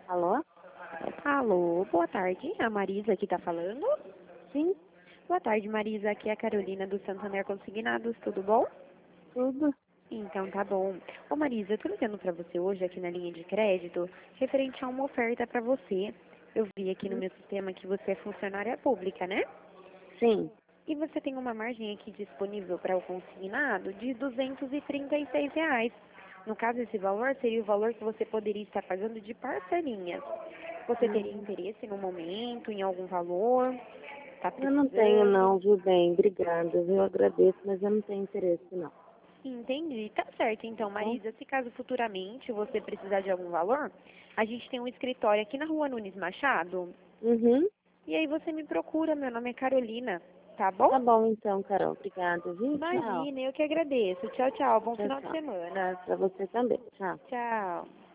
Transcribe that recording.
Alô? Alô, boa tarde. A Marisa aqui tá falando? Sim, Boa tarde, Marisa. Aqui é a Carolina do Santander Consignados. Tudo bom? tudo. Então tá bom. Ô Marisa, eu tô ligando pra você hoje aqui na linha de crédito, referente a uma oferta pra você. Eu vi aqui no meu sistema que você é funcionária pública, né? Sim. E você tem uma margem aqui disponível para o consignado de R$ 236. No caso, esse valor seria o valor que você poderia estar pagando de parcelinhas. Você teria Hum, interesse no momento, em algum valor? Tá Eu não tenho precisando? não, viu bem? Obrigada, eu agradeço, mas eu não tenho interesse não. Entendi. Tá certo. Então, Tá bom? Marisa, se caso futuramente você precisar de algum valor, a gente tem um escritório aqui na Rua Nunes Machado. Uhum. E aí você me procura. Meu nome é Carolina. Tá bom? Tá bom então, Carol. Obrigada, viu? Tchau. Imagina, eu que agradeço. Tchau, tchau. Bom Tchau, final de tchau. semana. Pra você também. Tchau. Tchau.